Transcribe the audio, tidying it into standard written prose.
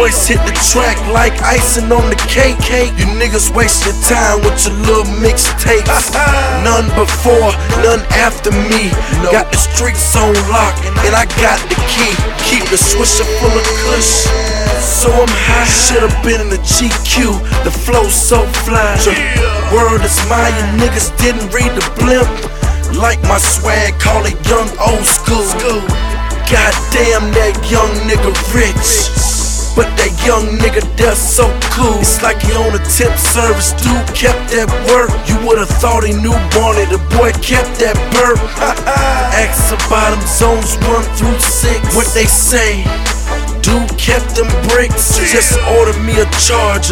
boys hit the track like icing on the cake. You niggas wasting time with your little mixtapes. None before, none after me. Got the streets on lock, and I got the key. Keep the swisher full of kush, so I'm high. Should've been in the GQ, the flow so fly. Word is mine, you niggas didn't read the blimp. Like my swag, call it young old school. Goddamn, that young nigga rich, but that young nigga that's so cool. It's like he on a tip service, dude kept that work. You would've thought he knew Barney, the boy kept that burp. Ask about them zones 1 through 6. What they say, dude kept them bricks. Just order me a charger,